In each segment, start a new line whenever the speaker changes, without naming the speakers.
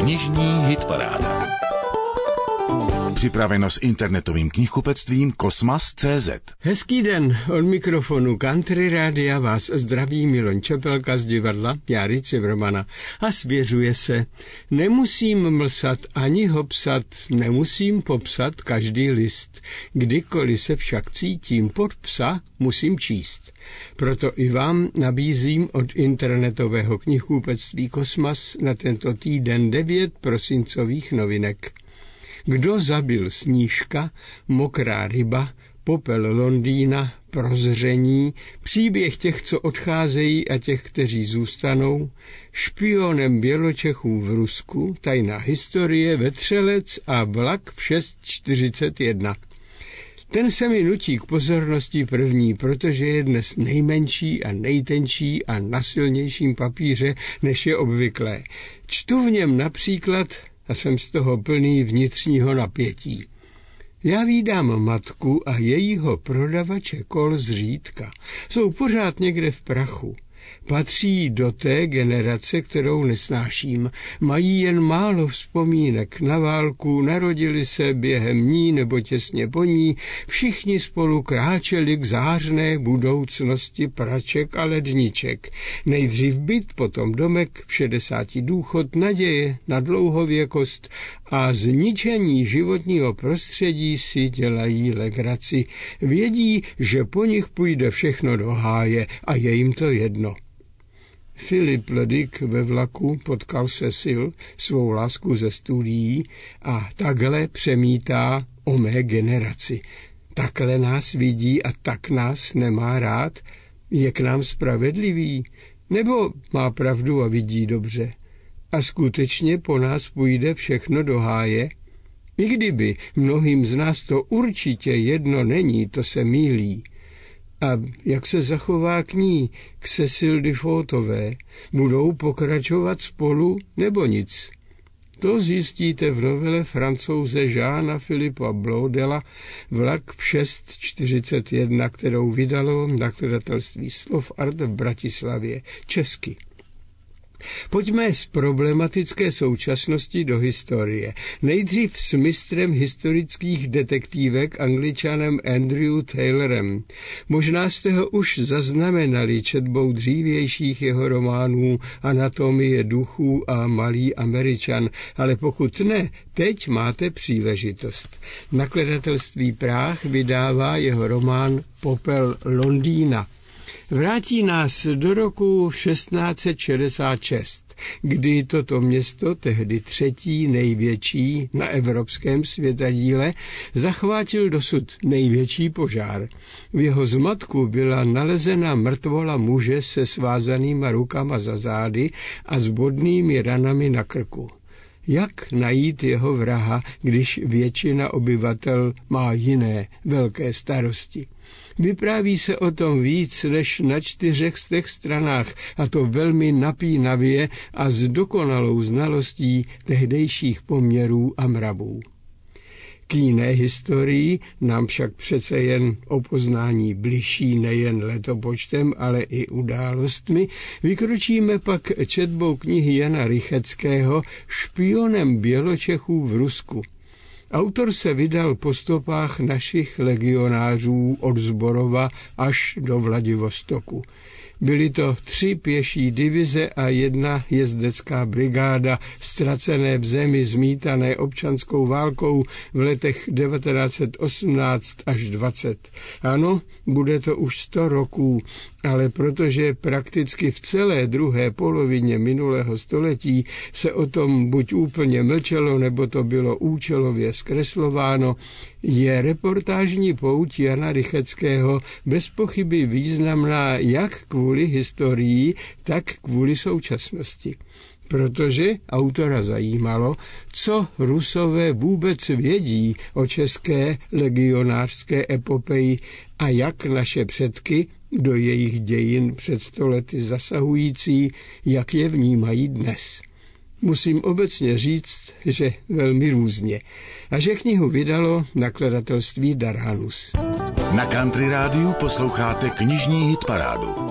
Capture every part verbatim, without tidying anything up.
Knižní hitparáda. Připraveno s internetovým knihkupectvím Kosmas tečka cé zet.
Hezký den, od mikrofonu Country Rádia vás zdraví Miloň Čepelka z divadla Járy Cimrmana a svěřuje se: nemusím mlsat ani hopsat, nemusím popsat každý list, kdykoliv se však cítím pod psa, musím číst. Proto i vám nabízím od internetového knihkupectví Kosmas na tento týden devět prosincových novinek. Kdo zabil Snížka, Mokrá ryba, Popel Londýna, Prozření, Příběh těch, co odcházejí a těch, kteří zůstanou, Špionem Běločechů v Rusku, Tajná historie, Vetřelec a Vlak v šest čtyřicet jedna. Ten se mi nutí k pozornosti první, protože je dnes nejmenší a nejtenčí a na silnějším papíře, než je obvyklé. Čtu v něm například a jsem z toho plný vnitřního napětí. Já vídám matku a jejího prodavače kol zřídka. Jsou pořád někde v prachu. Patří do té generace, kterou nesnáším. Mají jen málo vzpomínek na válku, narodili se během ní nebo těsně po ní, všichni spolu kráčeli k zářné budoucnosti praček a ledniček. Nejdřív byt, potom domek, v šedesáti důchod, naděje na dlouhověkost a zničení životního prostředí si dělají legraci. Vědí, že po nich půjde všechno do háje a je jim to jedno. Filip Ledik ve vlaku potkal Cecil, svou lásku ze studií, a takhle přemítá o mé generaci. Takhle nás vidí a tak nás nemá rád? Je k nám spravedlivý? Nebo má pravdu a vidí dobře? A skutečně po nás půjde všechno do háje? I kdyby mnohým z nás to určitě jedno není, to se mýlí. A jak se zachová k ní, k Cecil Defaultové? Budou pokračovat spolu nebo nic? To zjistíte v novele Francouze Jeana Philippa Blaudela Vlak v šest čtyřicet jedna, kterou vydalo nakladatelství Slov Art v Bratislavě česky. Pojďme z problematické současnosti do historie. Nejdřív s mistrem historických detektívek, Angličanem Andrew Taylorem. Možná jste ho už zaznamenali četbou dřívějších jeho románů Anatomie duchů a Malý Američan, ale pokud ne, teď máte příležitost. Nakladatelství Práh vydává jeho román Popel Londýna. Vrátí nás do roku šestnáct set šedesát šest, kdy toto město, tehdy třetí největší na evropském světadíle, zachvátil dosud největší požár. V jeho zmatku byla nalezena mrtvola muže se svázanýma rukama za zády a s bodnými ranami na krku. Jak najít jeho vraha, když většina obyvatel má jiné velké starosti? Vypráví se o tom víc než na čtyřech z těch stranách, a to velmi napínavě a s dokonalou znalostí tehdejších poměrů a mravů. K jiné historii nám však přece jen o poznání bližší nejen letopočtem, ale i událostmi, vykročíme pak četbou knihy Jana Rycheckého Špionem Běločechů v Rusku. Autor se vydal po stopách našich legionářů od Zborova až do Vladivostoku. Byly to tři pěší divize a jedna jezdecká brigáda, ztracené v zemi, zmítané občanskou válkou v letech devatenáct set osmnáct až dvacet. Ano, bude to už sto roků, ale protože prakticky v celé druhé polovině minulého století se o tom buď úplně mlčelo, nebo to bylo účelově zkreslováno, je reportážní pouť Jana Rycheckého bez pochyby významná jak kvůli historii, tak kvůli současnosti. Protože autora zajímalo, co Rusové vůbec vědí o české legionářské epopeji a jak naše předky, do jejich dějin před sto lety zasahující, jak je vnímají dnes. Musím obecně říct, že velmi různě. A že knihu vydalo nakladatelství Darhanus.
Na Country Rádiu posloucháte knižní hitparádu.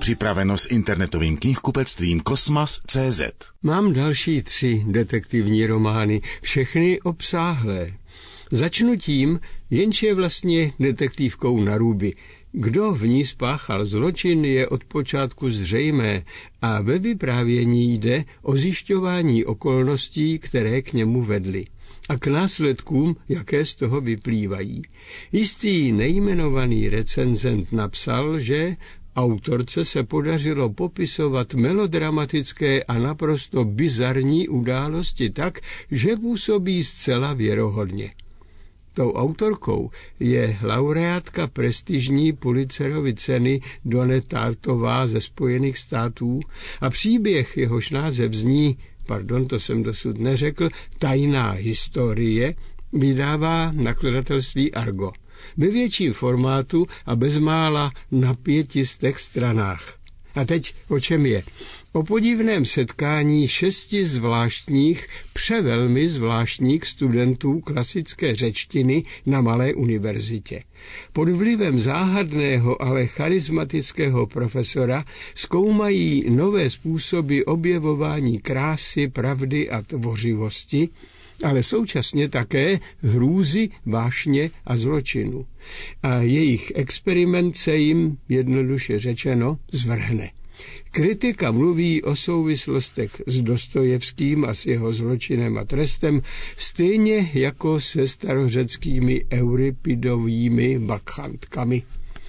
Připraveno s internetovým knihkupectvím Kosmas tečka cé zet.
Mám další tři detektivní romány, všechny obsáhlé. Začnu tím, jenž je vlastně detektivkou na ruby. Kdo v ní spáchal zločin, je od počátku zřejmé a ve vyprávění jde o zjišťování okolností, které k němu vedly a k následkům, jaké z toho vyplývají. Jistý nejmenovaný recenzent napsal, že autorce se podařilo popisovat melodramatické a naprosto bizarní události tak, že působí zcela věrohodně. Tou autorkou je laureátka prestižní Pulitzerovy ceny Donna Tarttová ze Spojených států a příběh, jehož název zní, pardon, to jsem dosud neřekl, Tajná historie, vydává nakladatelství Argo. Ve větším formátu a bezmála na pětistech stranách. A teď o čem je? O podivném setkání šesti zvláštních, převelmi zvláštních studentů klasické řečtiny na Malé univerzitě. Pod vlivem záhadného, ale charismatického profesora zkoumají nové způsoby objevování krásy, pravdy a tvořivosti, ale současně také hrůzy, vášně a zločinu. A jejich experiment se jim, jednoduše řečeno, zvrhne. Kritika mluví o souvislostech s Dostojevským a s jeho zločinem a trestem, stejně jako se starořeckými Euripidovými bakchantkami.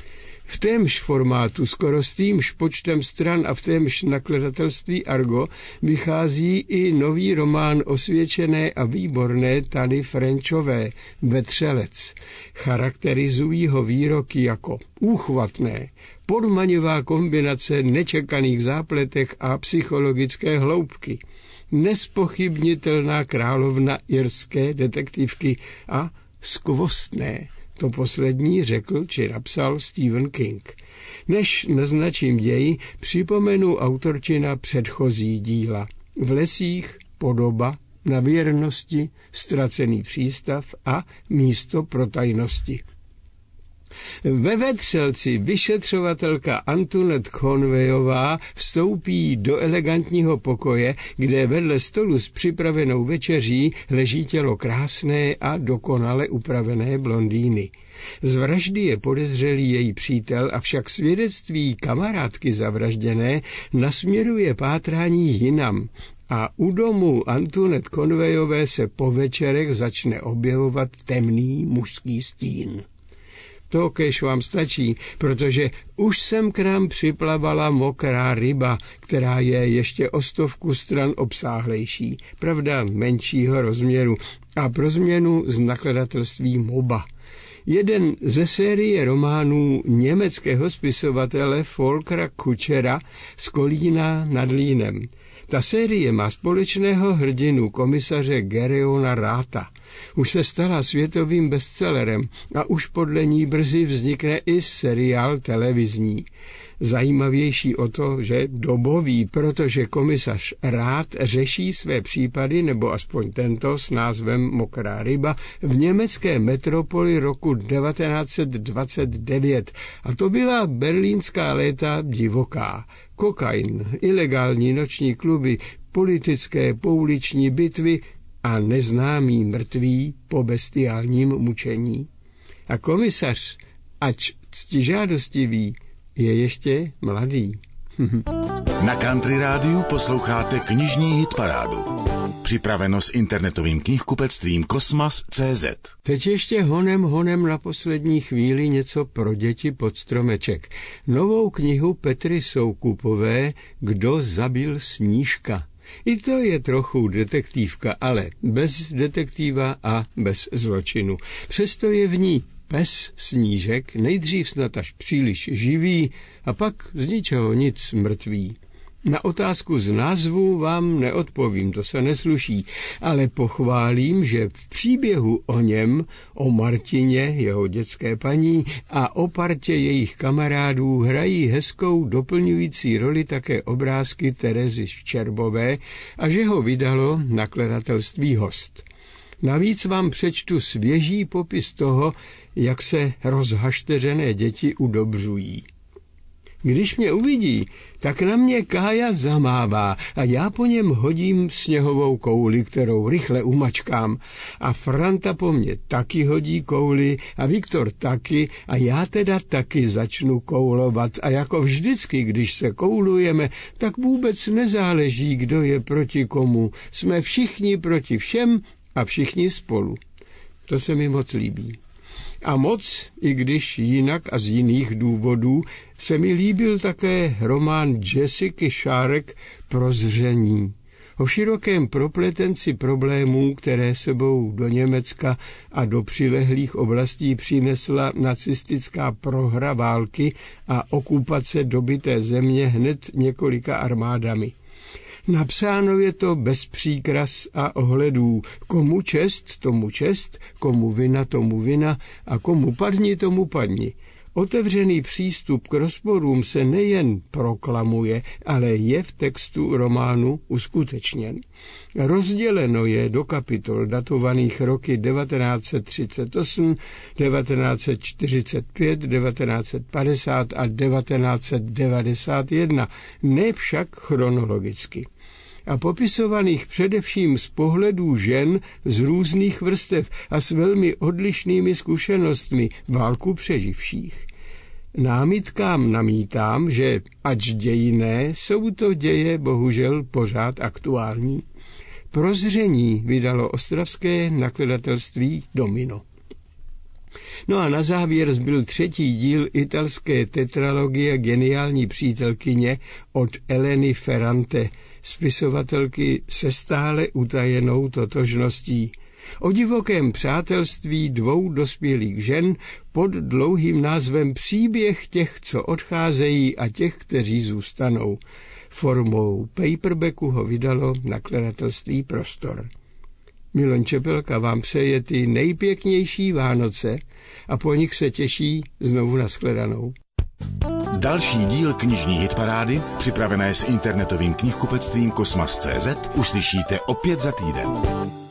V témž formátu, skoro s týmž počtem stran a v témž nakladatelství Argo vychází i nový román osvědčené a výborné Tany Frenchové Vetřelec. Charakterizují ho výroky jako úchvatné, podmaňová kombinace nečekaných zápletek a psychologické hloubky, nespochybnitelná královna irské detektivky a skvostné. To poslední řekl či napsal Stephen King. Než naznačím děj, připomenu autorčina předchozí díla. V lesích, Podoba, Na věrnosti, Ztracený přístav a Místo pro tajnosti. Ve Vetřelci vyšetřovatelka Antoinette Conwayová vstoupí do elegantního pokoje, kde vedle stolu s připravenou večeří leží tělo krásné a dokonale upravené blondýny. Z vraždy je podezřelý její přítel, avšak svědectví kamarádky zavražděné nasměruje pátrání jinam a u domu Antoinette Conwayové se po večerech začne objevovat temný mužský stín. To kéž vám stačí, protože už sem k nám připlavala Mokrá ryba, která je ještě o stovku stran obsáhlejší, pravda menšího rozměru a pro změnu z nakladatelství Moba. Jeden ze série románů německého spisovatele Volkera Kučera z Kolína nad Línem. Ta série má společného hrdinu komisaře Gereona Ráta. Už se stala světovým bestsellerem a už podle ní brzy vznikne i seriál televizní. Zajímavější o to, že dobový, protože komisař Rád řeší své případy, nebo aspoň tento s názvem Mokrá ryba, v německé metropoli roku devatenáct set dvacet devět. A to byla berlínská léta divoká. Kokain, ilegální noční kluby, politické pouliční bitvy a neznámý mrtví po bestiálním mučení. A komisař, ač ctižádostivý, je ještě mladý.
Na Country Rádiu posloucháte knižní hitparádu. Připraveno s internetovým knihkupectvím Kosmas tečka cé zet.
Teď ještě honem honem na poslední chvíli něco pro děti pod stromeček. Novou knihu Petry Soukupové Kdo zabil Snížka. I to je trochu detektivka, ale bez detektiva a bez zločinu. Přesto je v ní pes Snížek, nejdřív snad až příliš živý a pak z ničeho nic mrtvý. Na otázku z názvu vám neodpovím, to se nesluší, ale pochválím, že v příběhu o něm, o Martině, jeho dětské paní, a o partě jejich kamarádů hrají hezkou doplňující roli také obrázky Terezy Ščerbové a že ho vydalo nakladatelství Host. Navíc vám přečtu svěží popis toho, jak se rozhašteřené děti udobřují. Když mě uvidí, tak na mě Kája zamává a já po něm hodím sněhovou kouli, kterou rychle umačkám. A Franta po mně taky hodí kouli a Viktor taky a já teda taky začnu koulovat. A jako vždycky, když se koulujeme, tak vůbec nezáleží, kdo je proti komu. Jsme všichni proti všem a všichni spolu. To se mi moc líbí. A moc, i když jinak a z jiných důvodů, se mi líbil také román Jessiky Šárek Prozření. O širokém propletenci problémů, které sebou do Německa a do přilehlých oblastí přinesla nacistická prohra války a okupace dobyté země hned několika armádami. Napsáno je to bez příkras a ohledů. Komu čest, tomu čest, komu vina, tomu vina a komu padni, tomu padni. Otevřený přístup k rozporům se nejen proklamuje, ale je v textu románu uskutečněn. Rozděleno je do kapitol datovaných roky devatenáct set třicet osm, devatenáct set čtyřicet pět, devatenáct set padesát a devatenáct set devadesát jedna, ne však chronologicky. A popisovaných především z pohledů žen z různých vrstev a s velmi odlišnými zkušenostmi válku přeživších. Námitkám namítám, že ač dějinné, jsou to děje bohužel pořád aktuální. Prozření vydalo ostravské nakladatelství Domino. No a na závěr zbyl třetí díl italské tetralogie Geniální přítelkyně od Eleny Ferrante, spisovatelky se stále utajenou totožností. O divokém přátelství dvou dospělých žen pod dlouhým názvem Příběh těch, co odcházejí a těch, kteří zůstanou. Formou paperbacku ho vydalo nakladatelství Prostor. Milan Čepelka vám přeje ty nejpěknější Vánoce a po nich se těší znovu na shledanou.
Další díl knižní hitparády, připravené s internetovým knihkupectvím Kosmas tečka cé zet, uslyšíte opět za týden.